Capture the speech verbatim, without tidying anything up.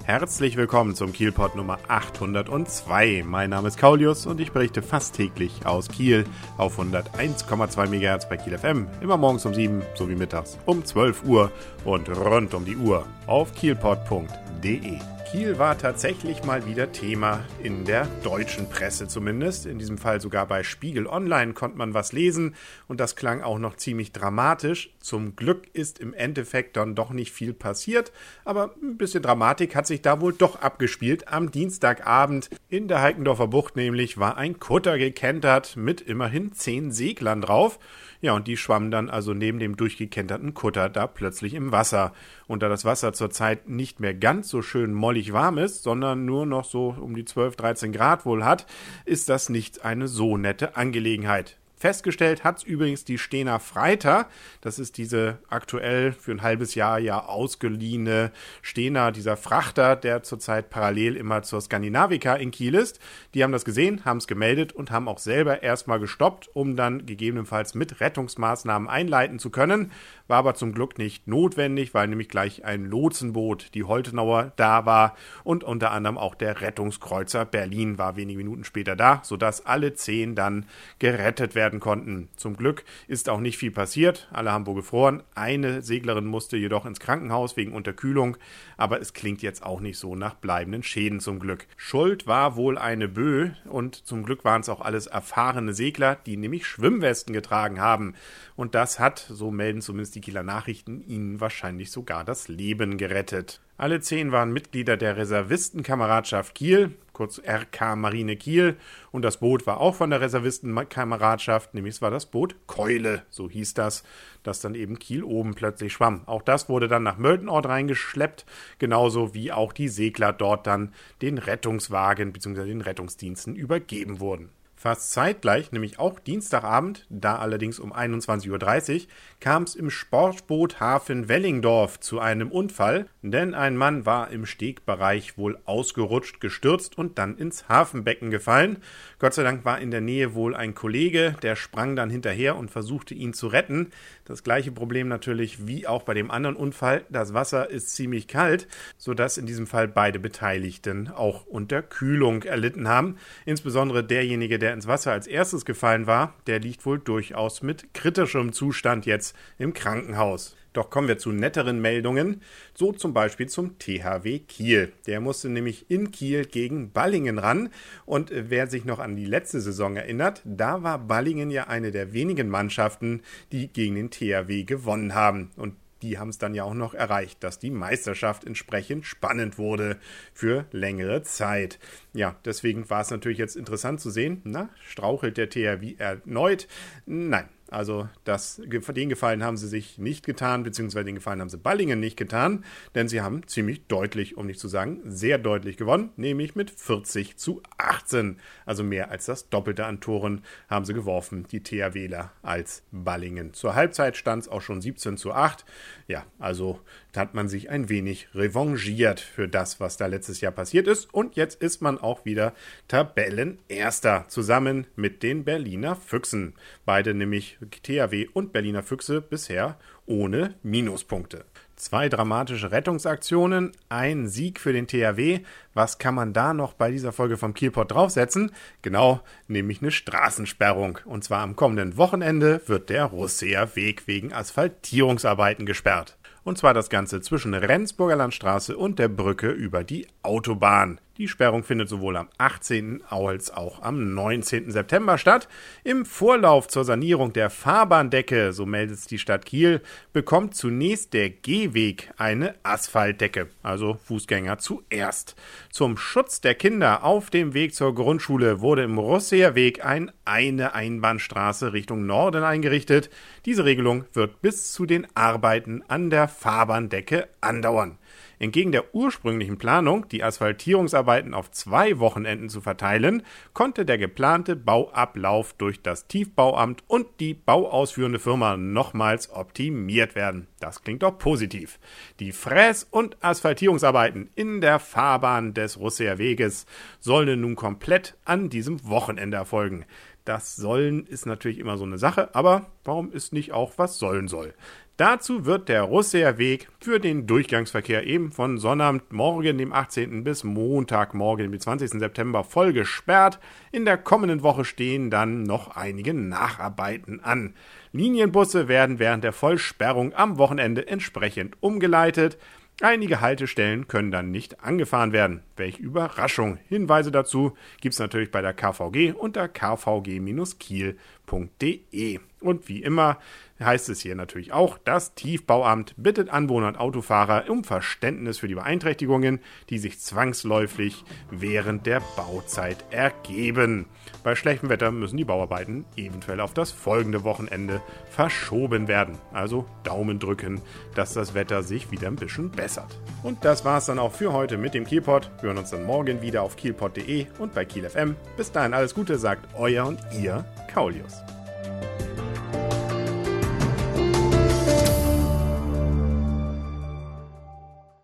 Herzlich willkommen zum Kielpot Nummer achthundertzwei. Mein Name ist Kaulius und ich berichte fast täglich aus Kiel auf hunderteins Komma zwei Megahertz bei Kiel F M. Immer morgens um sieben sowie mittags um zwölf Uhr und rund um die Uhr auf kielpot punkt de. Kiel war tatsächlich mal wieder Thema in der deutschen Presse zumindest. In diesem Fall sogar bei Spiegel Online konnte man was lesen und das klang auch noch ziemlich dramatisch. Zum Glück ist im Endeffekt dann doch nicht viel passiert, aber ein bisschen Dramatik hat sich da wohl doch abgespielt. Am Dienstagabend in der Heikendorfer Bucht nämlich war ein Kutter gekentert mit immerhin zehn Seglern drauf. Ja, und die schwammen dann also neben dem durchgekenterten Kutter da plötzlich im Wasser. Und da das Wasser zurzeit nicht mehr ganz so schön mollig warm ist, sondern nur noch so um die zwölf, dreizehn Grad wohl hat, ist das nicht eine so nette Angelegenheit. Festgestellt hat's übrigens die Stena Freiter. Das ist diese aktuell für ein halbes Jahr ja ausgeliehene Stena, dieser Frachter, der zurzeit parallel immer zur Skandinavica in Kiel ist. Die haben das gesehen, haben es gemeldet und haben auch selber erstmal gestoppt, um dann gegebenenfalls mit Rettungsmaßnahmen einleiten zu können. War aber zum Glück nicht notwendig, weil nämlich gleich ein Lotsenboot, die Holtenauer, da war und unter anderem auch der Rettungskreuzer Berlin war wenige Minuten später da, sodass alle zehn dann gerettet werden konnten. Zum Glück ist auch nicht viel passiert. Alle haben wohl gefroren. Eine Seglerin musste jedoch ins Krankenhaus wegen Unterkühlung, aber es klingt jetzt auch nicht so nach bleibenden Schäden zum Glück. Schuld war wohl eine Bö und zum Glück waren es auch alles erfahrene Segler, die nämlich Schwimmwesten getragen haben. Und das hat, so melden zumindest die Kieler Nachrichten, ihnen wahrscheinlich sogar das Leben gerettet. Alle zehn waren Mitglieder der Reservistenkameradschaft Kiel, kurz R K Marine Kiel, und das Boot war auch von der Reservistenkameradschaft, nämlich es war das Boot Keule, so hieß das, das dann eben Kiel oben plötzlich schwamm. Auch das wurde dann nach Möltenort reingeschleppt, genauso wie auch die Segler dort dann den Rettungswagen bzw. den Rettungsdiensten übergeben wurden. Fast zeitgleich, nämlich auch Dienstagabend, da allerdings um einundzwanzig Uhr dreißig, kam es im Sportboothafen Wellingdorf zu einem Unfall, denn ein Mann war im Stegbereich wohl ausgerutscht, gestürzt und dann ins Hafenbecken gefallen. Gott sei Dank war in der Nähe wohl ein Kollege, der sprang dann hinterher und versuchte ihn zu retten. Das gleiche Problem natürlich wie auch bei dem anderen Unfall, das Wasser ist ziemlich kalt, sodass in diesem Fall beide Beteiligten auch Unterkühlung erlitten haben. Insbesondere derjenige, der ins Wasser als erstes gefallen war, der liegt wohl durchaus mit kritischem Zustand jetzt im Krankenhaus. Doch kommen wir zu netteren Meldungen, so zum Beispiel zum T H W Kiel. Der musste nämlich in Kiel gegen Ballingen ran und wer sich noch an die letzte Saison erinnert, da war Ballingen ja eine der wenigen Mannschaften, die gegen den T H W gewonnen haben und die haben es dann ja auch noch erreicht, dass die Meisterschaft entsprechend spannend wurde für längere Zeit. Ja, deswegen war es natürlich jetzt interessant zu sehen, na, strauchelt der T H W erneut? Nein. Also das, den Gefallen haben sie sich nicht getan, beziehungsweise den Gefallen haben sie Ballingen nicht getan, denn sie haben ziemlich deutlich, um nicht zu sagen sehr deutlich gewonnen, nämlich mit vierzig zu achtzehn. Also mehr als das Doppelte an Toren haben sie geworfen, die THWler, als Ballingen. Zur Halbzeit stand es auch schon siebzehn zu acht. Ja, also hat man sich ein wenig revanchiert für das, was da letztes Jahr passiert ist. Und jetzt ist man auch wieder Tabellenerster, zusammen mit den Berliner Füchsen. Beide nämlich T H W und Berliner Füchse bisher ohne Minuspunkte. Zwei dramatische Rettungsaktionen, ein Sieg für den T H W. Was kann man da noch bei dieser Folge vom Kielpot draufsetzen? Genau, nämlich eine Straßensperrung. Und zwar am kommenden Wochenende wird der Russeer Weg wegen Asphaltierungsarbeiten gesperrt. Und zwar das Ganze zwischen Rendsburger Landstraße und der Brücke über die Autobahn. Die Sperrung findet sowohl am achtzehnten als auch am neunzehnten September statt. Im Vorlauf zur Sanierung der Fahrbahndecke, so meldet es die Stadt Kiel, bekommt zunächst der Gehweg eine Asphaltdecke, also Fußgänger zuerst. Zum Schutz der Kinder auf dem Weg zur Grundschule wurde im Russeer Weg ein eine Einbahnstraße Richtung Norden eingerichtet. Diese Regelung wird bis zu den Arbeiten an der Fahrbahndecke andauern. Entgegen der ursprünglichen Planung, die Asphaltierungsarbeiten auf zwei Wochenenden zu verteilen, konnte der geplante Bauablauf durch das Tiefbauamt und die bauausführende Firma nochmals optimiert werden. Das klingt doch positiv. Die Fräs- und Asphaltierungsarbeiten in der Fahrbahn des Russeer Weges sollen nun komplett an diesem Wochenende erfolgen. Das Sollen ist natürlich immer so eine Sache, aber warum ist nicht auch was sollen soll? Dazu wird der Russeer Weg für den Durchgangsverkehr eben von Sonnabendmorgen, dem achtzehnten bis Montagmorgen, dem zwanzigsten September, voll gesperrt. In der kommenden Woche stehen dann noch einige Nacharbeiten an. Linienbusse werden während der Vollsperrung am Wochenende entsprechend umgeleitet. Einige Haltestellen können dann nicht angefahren werden. Welch Überraschung! Hinweise dazu gibt es natürlich bei der K V G unter k v g Bindestrich kiel punkt d e. Und wie immer heißt es hier natürlich auch, das Tiefbauamt bittet Anwohner und Autofahrer um Verständnis für die Beeinträchtigungen, die sich zwangsläufig während der Bauzeit ergeben. Bei schlechtem Wetter müssen die Bauarbeiten eventuell auf das folgende Wochenende verschoben werden. Also Daumen drücken, dass das Wetter sich wieder ein bisschen bessert. Und das war's dann auch für heute mit dem Kielpot. Wir hören uns dann morgen wieder auf kielpot punkt d e und bei Kiel F M. Bis dahin alles Gute, sagt euer und ihr Kaulius.